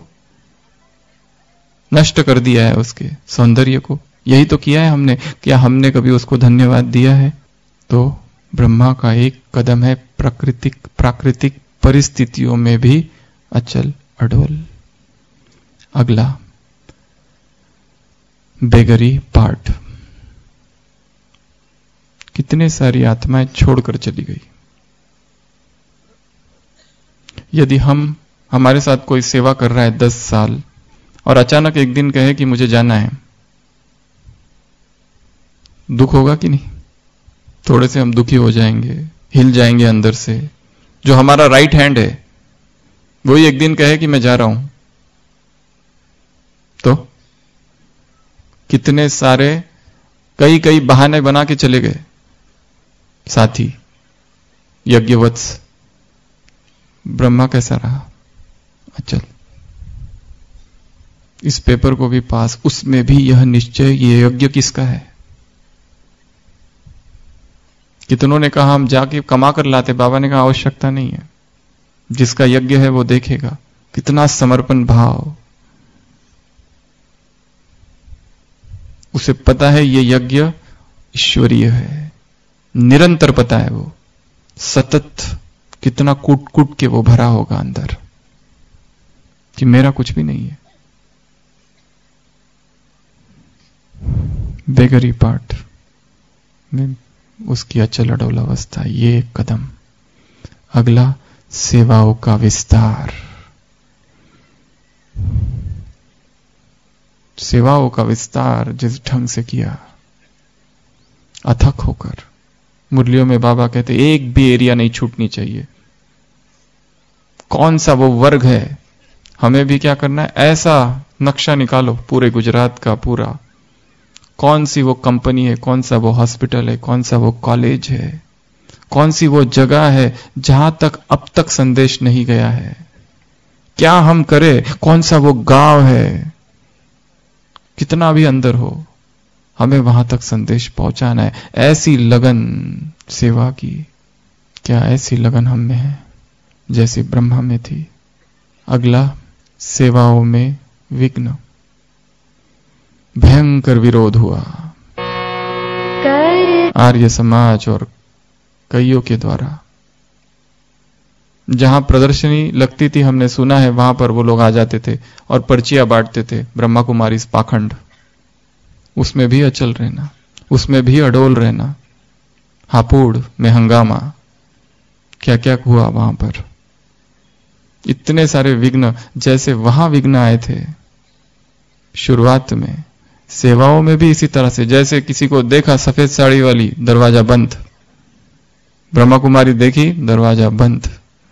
[SPEAKER 1] नष्ट कर दिया है उसके सौंदर्य को, यही तो किया है हमने। क्या हमने कभी उसको धन्यवाद दिया है? तो ब्रह्मा का एक कदम है प्राकृतिक प्राकृतिक परिस्थितियों में भी अचल अडोल। अगला बेगरी पार्ट। कितने सारी आत्माएं छोड़कर चली गई। यदि हम हमारे साथ कोई सेवा कर रहा है दस साल और अचानक एक दिन कहे कि मुझे जाना है, दुख होगा कि नहीं? थोड़े से हम दुखी हो जाएंगे, हिल जाएंगे अंदर से। जो हमारा राइट हैंड है वही एक दिन कहे कि मैं जा रहा हूं, तो कितने सारे कई कई बहाने बना के चले गए साथी। यज्ञवत्स ब्रह्मा कैसा रहा? अचल। इस पेपर को भी पास, उसमें भी यह निश्चय, ये यज्ञ किसका है? कितनों ने कहा हम जाके कमा कर लाते, बाबा ने कहा आवश्यकता नहीं है, जिसका यज्ञ है वो देखेगा। कितना समर्पण भाव, उसे पता है ये यज्ञ ईश्वरीय है, निरंतर पता है, वो सतत कितना कूट कूट के वो भरा होगा अंदर कि मेरा कुछ भी नहीं है। बेगरी पार्ट में उसकी अचल अडोल अवस्था, ये एक कदम। अगला सेवाओं का विस्तार। सेवाओं का विस्तार जिस ढंग से किया, अथक होकर। मुरलियों में बाबा कहते एक भी एरिया नहीं छूटनी चाहिए। कौन सा वो वर्ग है, हमें भी क्या करना है, ऐसा नक्शा निकालो पूरे गुजरात का पूरा। कौन सी वो कंपनी है, कौन सा वो हॉस्पिटल है, कौन सा वो कॉलेज है, कौन सी वो जगह है जहां तक अब तक संदेश नहीं गया है, क्या हम करें, कौन सा वो गांव है, कितना भी अंदर हो, हमें वहां तक संदेश पहुंचाना है। ऐसी लगन सेवा की, क्या ऐसी लगन हम में है जैसी ब्रह्मा में थी? अगला सेवाओं में विघ्न। भयंकर विरोध हुआ आर्य समाज और कईयों के द्वारा। जहां प्रदर्शनी लगती थी, हमने सुना है, वहां पर वो लोग आ जाते थे और पर्चियां बांटते थे, ब्रह्मा कुमारी पाखंड। उसमें भी अचल रहना, उसमें भी अडोल रहना। हापुड़ में हंगामा, क्या क्या हुआ वहां पर। इतने सारे विघ्न, जैसे वहां विघ्न आए थे शुरुआत में, सेवाओं में भी इसी तरह से। जैसे किसी को देखा सफेद साड़ी वाली, दरवाजा बंद, ब्रह्मा कुमारी देखी, दरवाजा बंद,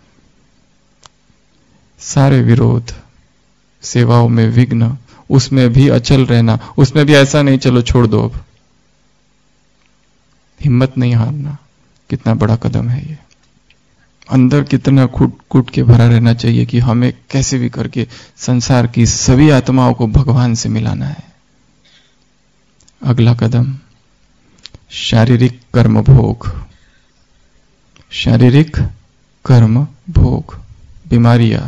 [SPEAKER 1] सारे विरोध, सेवाओं में विघ्न, उसमें भी अचल रहना, उसमें भी ऐसा नहीं चलो छोड़ दो, अब हिम्मत नहीं हारना। कितना बड़ा कदम है ये। अंदर कितना कूट कूट के भरा रहना चाहिए कि हमें कैसे भी करके संसार की सभी आत्माओं को भगवान से मिलाना है। अगला कदम शारीरिक कर्म भोग। शारीरिक कर्म भोग, बीमारियां।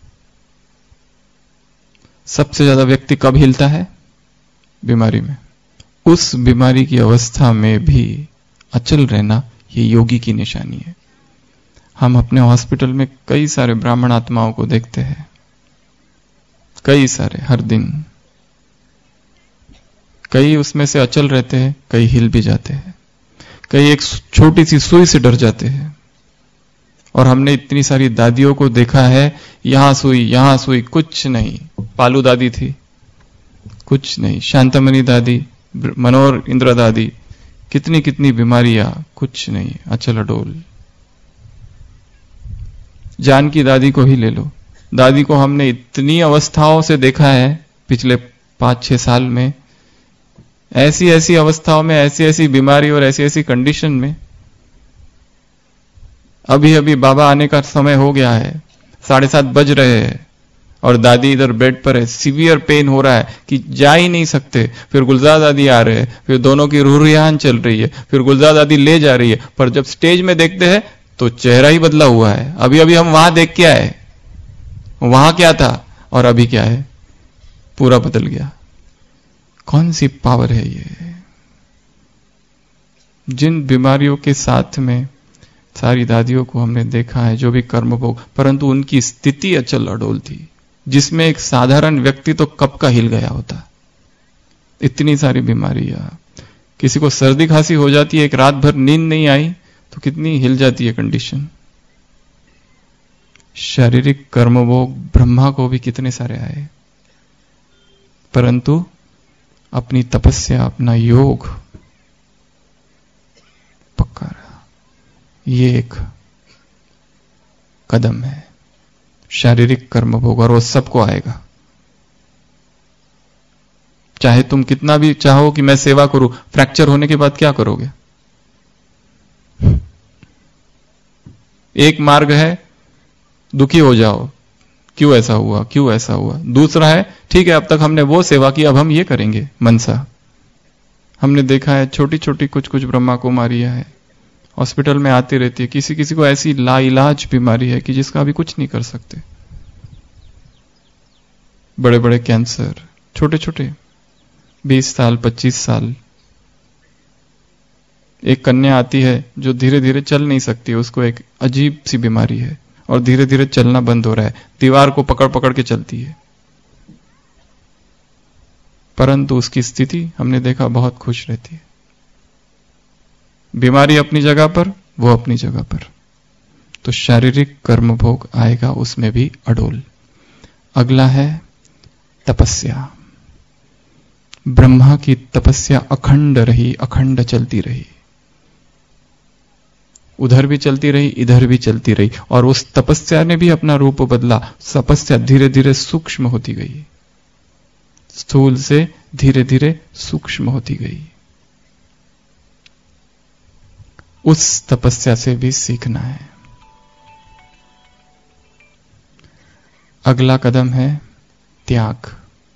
[SPEAKER 1] सबसे ज्यादा व्यक्ति कब हिलता है? बीमारी में। उस बीमारी की अवस्था में भी अचल रहना, ये योगी की निशानी है। हम अपने हॉस्पिटल में कई सारे ब्राह्मण आत्माओं को देखते हैं, कई सारे, हर दिन। कई उसमें से अचल रहते हैं, कई हिल भी जाते हैं, कई एक छोटी सी सुई से डर जाते हैं। और हमने इतनी सारी दादियों को देखा है, यहां सुई, यहां सुई, कुछ नहीं। पालू दादी थी, कुछ नहीं। शांतमणि दादी, मनोहर इंद्र दादी, कितनी कितनी बीमारियां, कुछ नहीं, अचल अडोल। जानकी दादी को ही ले लो। दादी को हमने इतनी अवस्थाओं से देखा है पिछले पांच छह साल में, ऐसी ऐसी अवस्थाओं में, ऐसी ऐसी बीमारी और ऐसी ऐसी कंडीशन में। अभी अभी बाबा आने का समय हो गया है, साढ़े सात बज रहे हैं और दादी इधर बेड पर है, सीवियर पेन हो रहा है कि जा ही नहीं सकते। फिर गुलजार दादी आ रहे हैं, फिर दोनों की रूह रिहान चल रही है, फिर गुलजार दादी ले जा रही है। पर जब स्टेज में देखते हैं तो चेहरा ही बदला हुआ है। अभी अभी हम वहां देख के आए, वहां क्या था और अभी क्या है, पूरा बदल गया। कौन सी पावर है ये? जिन बीमारियों के साथ में सारी दादियों को हमने देखा है, जो भी कर्म भोग, परंतु उनकी स्थिति अचल अडोल थी, जिसमें एक साधारण व्यक्ति तो कब का हिल गया होता। इतनी सारी बीमारियां, किसी को सर्दी खांसी हो जाती है, एक रात भर नींद नहीं आई तो कितनी हिल जाती है कंडीशन। शारीरिक कर्मभोग ब्रह्मा को भी कितने सारे आए, परंतु अपनी तपस्या, अपना योग पक्का रहा। ये एक कदम है, शारीरिक कर्मभोग, और वो सबको आएगा। चाहे तुम कितना भी चाहो कि मैं सेवा करूं, फ्रैक्चर होने के बाद क्या करोगे? एक मार्ग है, दुखी हो जाओ, क्यों ऐसा हुआ, क्यों ऐसा हुआ। दूसरा है, ठीक है अब तक हमने वो सेवा की, अब हम ये करेंगे मनसा। हमने देखा है छोटी छोटी कुछ कुछ ब्रह्मा कुमारियां है, हॉस्पिटल में आती रहती है। किसी किसी को ऐसी लाइलाज बीमारी है कि जिसका अभी कुछ नहीं कर सकते। बड़े बड़े कैंसर, छोटे छोटे, बीस साल पच्चीस साल। एक कन्या आती है जो धीरे धीरे चल नहीं सकती, उसको एक अजीब सी बीमारी है और धीरे धीरे चलना बंद हो रहा है, दीवार को पकड़ पकड़ के चलती है। परंतु उसकी स्थिति हमने देखा बहुत खुश रहती है। बीमारी अपनी जगह पर, वो अपनी जगह पर। तो शारीरिक कर्म भोग आएगा, उसमें भी अडोल। अगला है तपस्या। ब्रह्मा की तपस्या अखंड रही, अखंड चलती रही, उधर भी चलती रही, इधर भी चलती रही। और उस तपस्या ने भी अपना रूप बदला। तपस्या धीरे धीरे सूक्ष्म होती गई, स्थूल से धीरे धीरे सूक्ष्म होती गई। उस तपस्या से भी सीखना है। अगला कदम है त्याग।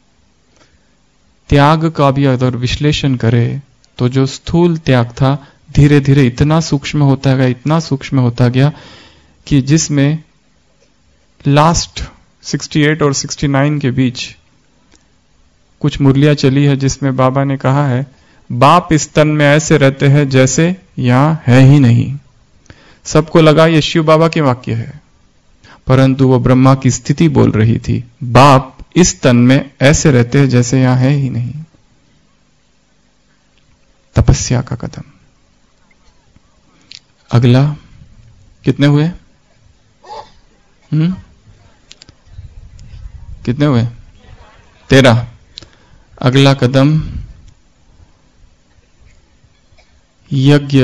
[SPEAKER 1] त्याग का भी अगर विश्लेषण करें तो जो स्थूल त्याग था, धीरे धीरे इतना सूक्ष्म होता गया, इतना सूक्ष्म होता गया कि जिसमें लास्ट अड़सठ और उनहत्तर के बीच कुछ मुरलियां चली है, जिसमें बाबा ने कहा है, बाप इस तन में ऐसे रहते हैं जैसे यहां है ही नहीं। सबको लगा ये शिव बाबा के वाक्य है, परंतु वो ब्रह्मा की स्थिति बोल रही थी। बाप इस तन में ऐसे रहते हैं जैसे यहां है ही नहीं। तपस्या का कदम। अगला कितने हुए? हम्म कितने हुए? तेरह। अगला कदम यज्ञ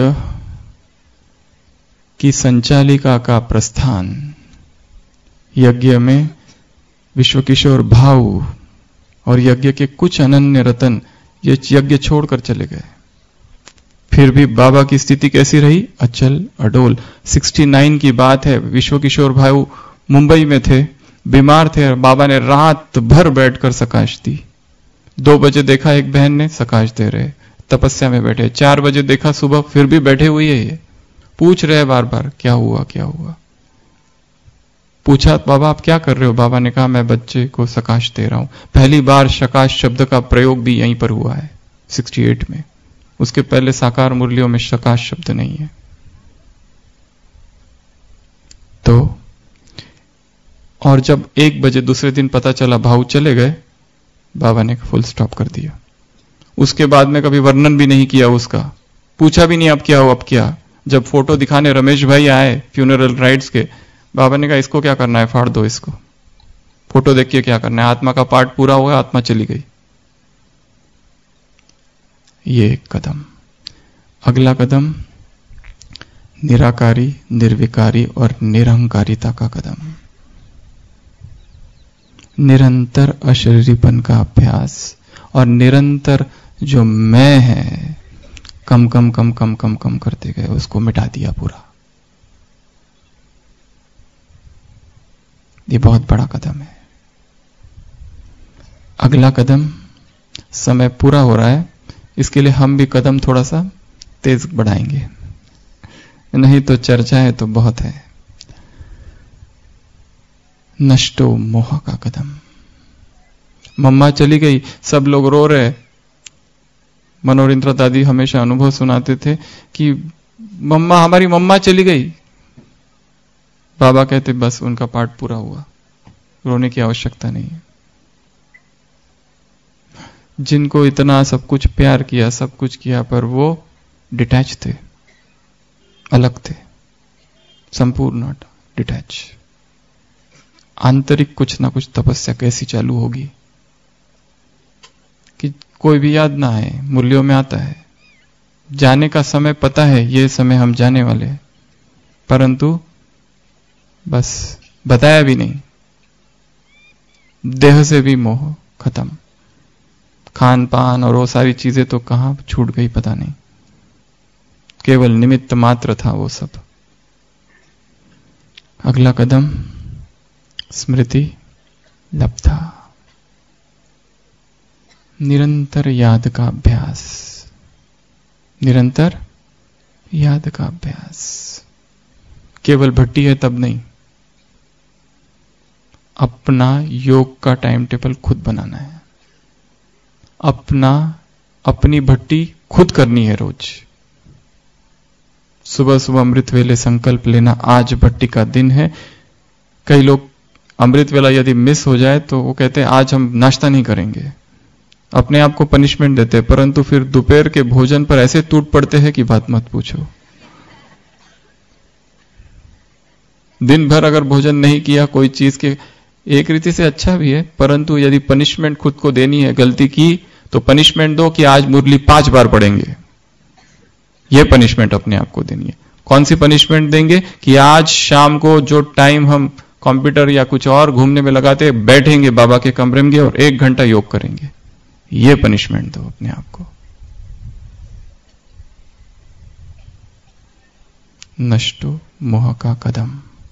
[SPEAKER 1] की संचालिका का प्रस्थान। यज्ञ में विश्व किशोर भाऊ और यज्ञ के कुछ अनन्य रतन ये यज्ञ छोड़कर चले गए। फिर भी बाबा की स्थिति कैसी रही? अचल अडोल। उनहत्तर की बात है, विश्व किशोर भाऊ मुंबई में थे, बीमार थे, और बाबा ने रात भर बैठकर सकाश दी। दो बजे देखा एक बहन ने सकाश दे रहे, तपस्या में बैठे। चार बजे देखा सुबह, फिर भी बैठे हुए है ये, पूछ रहे बार बार क्या हुआ क्या हुआ। पूछा बाबा आप क्या कर रहे हो? बाबा ने कहा मैं बच्चे को सकाश दे रहा हूं। पहली बार सकाश शब्द का प्रयोग भी यहीं पर हुआ है अड़सठ में। उसके पहले साकार मुरलियों में सकाश शब्द नहीं है। तो और जब एक बजे दूसरे दिन पता चला भाऊ चले गए, बाबा ने फुल स्टॉप कर दिया। उसके बाद में कभी वर्णन भी नहीं किया उसका, पूछा भी नहीं अब क्या हो अब क्या। जब फोटो दिखाने रमेश भाई आए फ्यूनरल राइट्स के, बाबा ने कहा इसको क्या करना है, फाड़ दो इसको, फोटो देखिए क्या करना है। आत्मा का पार्ट पूरा हुआ, आत्मा चली गई। ये एक कदम। अगला कदम निराकारी, निर्विकारी और निरंकारिता का कदम। निरंतर अशरीरीपन का अभ्यास और निरंतर जो मैं है कम कम कम कम कम कम करते गए, उसको मिटा दिया पूरा। ये बहुत बड़ा कदम है। अगला कदम, समय पूरा हो रहा है, इसके लिए हम भी कदम थोड़ा सा तेज बढ़ाएंगे, नहीं तो चर्चाएं तो बहुत है। नष्टो मोह का कदम। मम्मा चली गई, सब लोग रो रहे। मनोरिंद्र दादी हमेशा अनुभव सुनाते थे कि मम्मा, हमारी मम्मा चली गई। बाबा कहते बस उनका पार्ट पूरा हुआ, रोने की आवश्यकता नहीं है। जिनको इतना सब कुछ प्यार किया, सब कुछ किया, पर वो डिटैच थे, अलग थे, संपूर्ण डिटैच। आंतरिक कुछ ना कुछ तपस्या कैसी चालू होगी कि कोई भी याद ना आए। मूल्यों में आता है, जाने का समय पता है, ये समय हम जाने वाले हैं, परंतु बस बताया भी नहीं। देह से भी मोह खत्म, खान पान और वो सारी चीजें तो कहां छूट गई पता नहीं, केवल निमित्त मात्र था वो सब। अगला कदम स्मृति लब्धा। निरंतर याद का अभ्यास, निरंतर याद का अभ्यास। केवल भट्टी है तब नहीं, अपना योग का टाइम टेबल खुद बनाना है, अपना अपनी भट्टी खुद करनी है। रोज सुबह सुबह अमृत वेले संकल्प लेना, आज भट्टी का दिन है। कई लोग अमृत वेला यदि मिस हो जाए तो वो कहते हैं आज हम नाश्ता नहीं करेंगे, अपने आप को पनिशमेंट देते हैं, परंतु फिर दोपहर के भोजन पर ऐसे टूट पड़ते हैं कि बात मत पूछो। दिन भर अगर भोजन नहीं किया कोई चीज के, एक रीति से अच्छा भी है, परंतु यदि पनिशमेंट खुद को देनी है, गलती की तो पनिशमेंट दो कि आज मुरली पांच बार पढ़ेंगे। यह पनिशमेंट अपने आप को देनी है। कौन सी पनिशमेंट देंगे कि आज शाम को जो टाइम हम कंप्यूटर या कुछ और घूमने में लगाते हैं, बैठेंगे बाबा के कमरे में और एक घंटा योग करेंगे। यह पनिशमेंट दो अपने आप को। नष्टो मोह का कदम।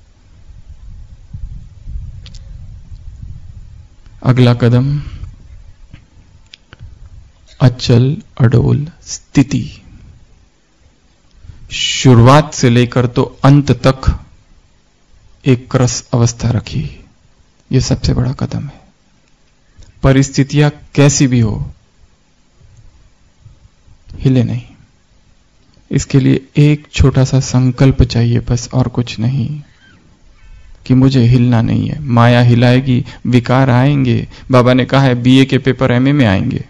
[SPEAKER 1] अगला कदम अचल अडोल स्थिति। शुरुआत से लेकर तो अंत तक एक रस अवस्था रखी, यह सबसे बड़ा कदम है। परिस्थितियां कैसी भी हो, हिले नहीं। इसके लिए एक छोटा सा संकल्प चाहिए बस, और कुछ नहीं, कि मुझे हिलना नहीं है। माया हिलाएगी, विकार आएंगे। बाबा ने कहा है बीए के पेपर एमए में आएंगे।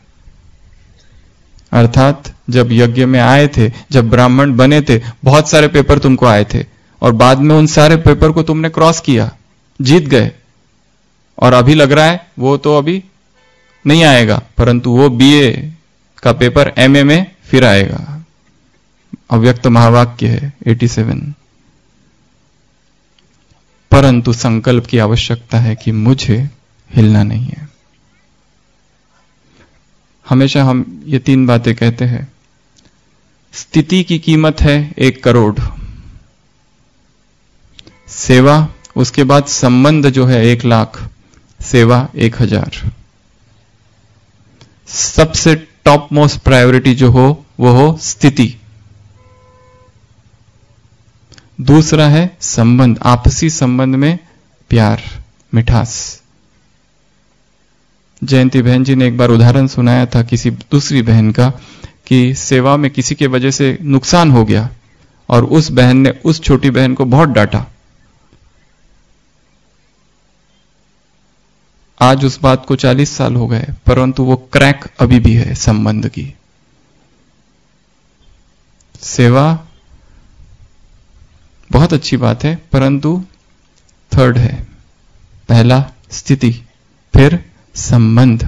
[SPEAKER 1] अर्थात जब यज्ञ में आए थे, जब ब्राह्मण बने थे, बहुत सारे पेपर तुमको आए थे और बाद में उन सारे पेपर को तुमने क्रॉस किया, जीत गए।
[SPEAKER 2] और अभी लग रहा है वो तो अभी नहीं आएगा, परंतु वो बीए का पेपर एमए में फिर आएगा। अव्यक्त महावाक्य है सत्तासी। परंतु संकल्प की आवश्यकता है कि मुझे हिलना नहीं है। हमेशा हम ये तीन बातें कहते हैं। स्थिति की कीमत है एक करोड़, सेवा उसके बाद संबंध जो है एक लाख, सेवा एक हजार। सबसे टॉप मोस्ट प्रायोरिटी जो हो वो हो स्थिति। दूसरा है संबंध, आपसी संबंध में प्यार, मिठास। जयंती बहन जी ने एक बार उदाहरण सुनाया था किसी दूसरी बहन का कि सेवा में किसी के वजह से नुकसान हो गया और उस बहन ने उस छोटी बहन को बहुत डांटा। आज उस बात को चालीस साल हो गए, परंतु वो क्रैक अभी भी है संबंध की। सेवा बहुत अच्छी बात है, परंतु थर्ड है, पहला स्थिति, फिर संबंध।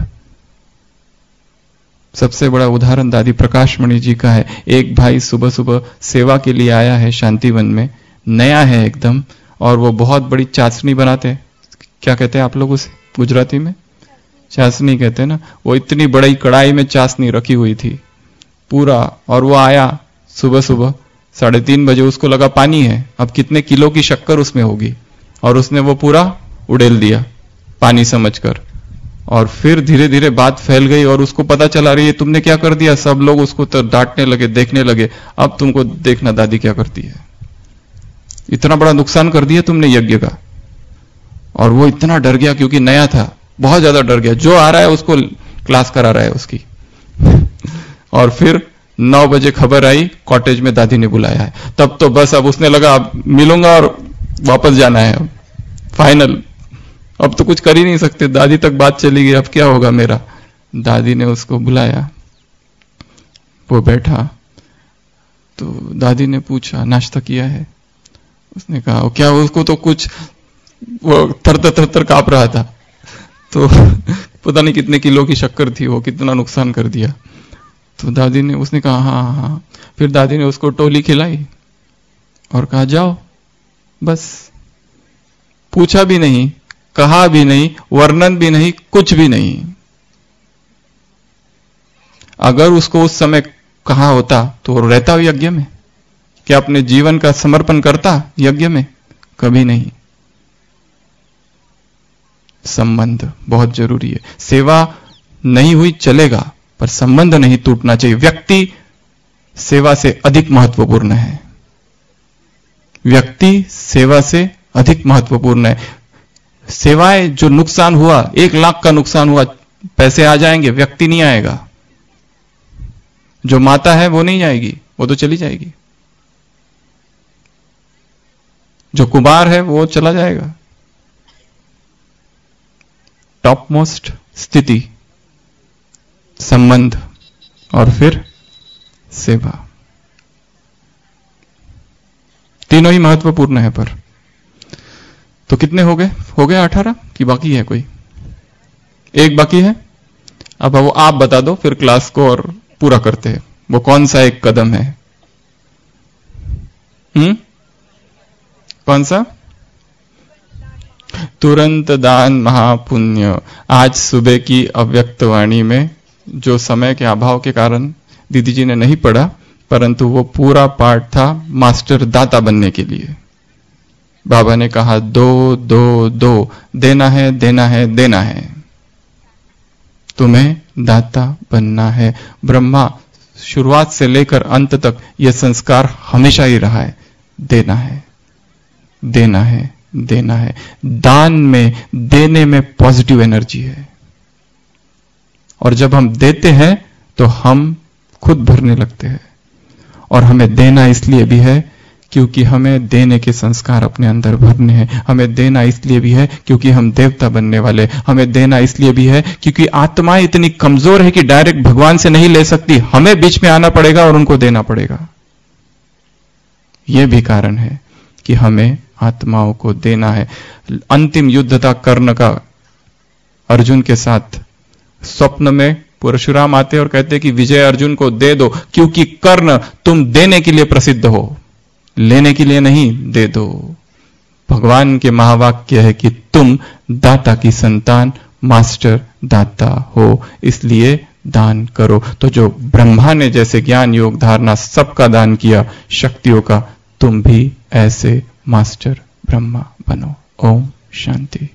[SPEAKER 2] सबसे बड़ा उदाहरण दादी प्रकाशमणि जी का है। एक भाई सुबह सुबह सेवा के लिए आया है शांतिवन में, नया है एकदम, और वो बहुत बड़ी चाशनी बनाते हैं। क्या कहते हैं आप लोग उसे गुजराती में? चाशनी कहते हैं ना। वो इतनी बड़ी कढ़ाई में चाशनी रखी हुई थी पूरा, और वो आया सुबह सुबह साढ़े तीन बजे, उसको लगा पानी है, अब कितने किलो की शक्कर उसमें होगी, और उसने वो पूरा उड़ेल दिया पानी समझकर। और फिर धीरे धीरे बात फैल गई और उसको पता चला रही है तुमने क्या कर दिया। सब लोग उसको तो डांटने लगे, देखने लगे, अब तुमको देखना दादी क्या करती है, इतना बड़ा नुकसान कर दिया तुमने यज्ञ का। और वो इतना डर गया क्योंकि नया था, बहुत ज्यादा डर गया। जो आ रहा है उसको क्लास करा रहा है उसकी। और फिर नौ बजे खबर आई कॉटेज में दादी ने बुलाया है, तब तो बस अब उसने लगा अब मिलूंगा और वापस जाना है, अब फाइनल, अब तो कुछ कर ही नहीं सकते, दादी तक बात चली गई, अब क्या होगा मेरा। दादी ने उसको बुलाया, वो बैठा, तो दादी ने पूछा नाश्ता किया है? उसने कहा क्या, उसको तो कुछ वो थर थर थर थर कांप रहा था, तो पता नहीं कितने किलो की शक्कर थी, वो कितना नुकसान कर दिया। तो दादी ने, उसने कहा हाँ हाँ हाँ। फिर दादी ने उसको टोली खिलाई और कहा जाओ, बस पूछा भी नहीं, कहा भी नहीं, वर्णन भी नहीं, कुछ भी नहीं। अगर उसको उस समय कहा होता तो वो रहता यज्ञ में, क्या अपने जीवन का समर्पण करता यज्ञ में? कभी नहीं। संबंध बहुत जरूरी है। सेवा नहीं हुई चलेगा, पर संबंध नहीं टूटना चाहिए। व्यक्ति सेवा से अधिक महत्वपूर्ण है, व्यक्ति सेवा से अधिक महत्वपूर्ण है। सेवाएं जो नुकसान हुआ, एक लाख का नुकसान हुआ, पैसे आ जाएंगे, व्यक्ति नहीं आएगा। जो माता है वो नहीं आएगी, वो तो चली जाएगी। जो कुमार है वो चला जाएगा। टॉप मोस्ट स्थिति, संबंध और फिर सेवा, तीनों ही महत्वपूर्ण है। पर तो कितने हो गए? हो गए अठारह कि बाकी है कोई? एक बाकी है। अब वो आप बता दो, फिर क्लास को और पूरा करते हैं। वो कौन सा एक कदम है? हम्म कौन सा? तुरंत दान महापुण्य। आज सुबह की अव्यक्त वाणी में, जो समय के अभाव के कारण दीदी जी ने नहीं पढ़ा, परंतु वो पूरा पाठ था मास्टर दाता बनने के लिए। बाबा ने कहा दो दो दो, देना है देना है देना है, तुम्हें दाता बनना है। ब्रह्मा शुरुआत से लेकर अंत तक यह संस्कार हमेशा ही रहा है, देना है देना है देना है। दान में, देने में पॉजिटिव एनर्जी है, और जब हम देते हैं तो हम खुद भरने लगते हैं। और हमें देना इसलिए भी है क्योंकि हमें देने के संस्कार अपने अंदर भरने हैं। हमें देना इसलिए भी है क्योंकि हम देवता बनने वाले। हमें देना इसलिए भी है क्योंकि आत्मा इतनी कमजोर है कि डायरेक्ट भगवान से नहीं ले सकती, हमें बीच में आना पड़ेगा और उनको देना पड़ेगा। यह भी कारण है कि हमें आत्माओं को देना है। अंतिम युद्ध था कर्ण का अर्जुन के साथ। स्वप्न में परशुराम आते और कहते कि विजय अर्जुन को दे दो, क्योंकि कर्ण तुम देने के लिए प्रसिद्ध हो, लेने के लिए नहीं, दे दो। भगवान के महावाक्य है कि तुम दाता की संतान, मास्टर दाता हो, इसलिए दान करो। तो जो ब्रह्मा ने जैसे ज्ञान योग धारणा सबका दान किया शक्तियों का, तुम भी ऐसे मास्टर ब्रह्मा बनो। ओम शांति।